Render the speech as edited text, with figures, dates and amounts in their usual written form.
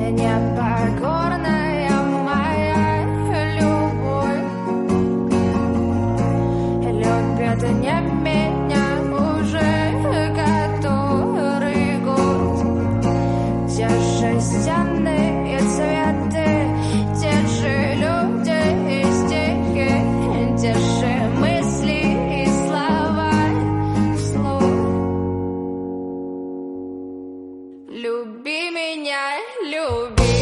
непокорная моя любовь. Любят не меня уже который год. Те же стены и цветы, те же люди и стихи, те же мысли и слова вслух. Люби меня, люби.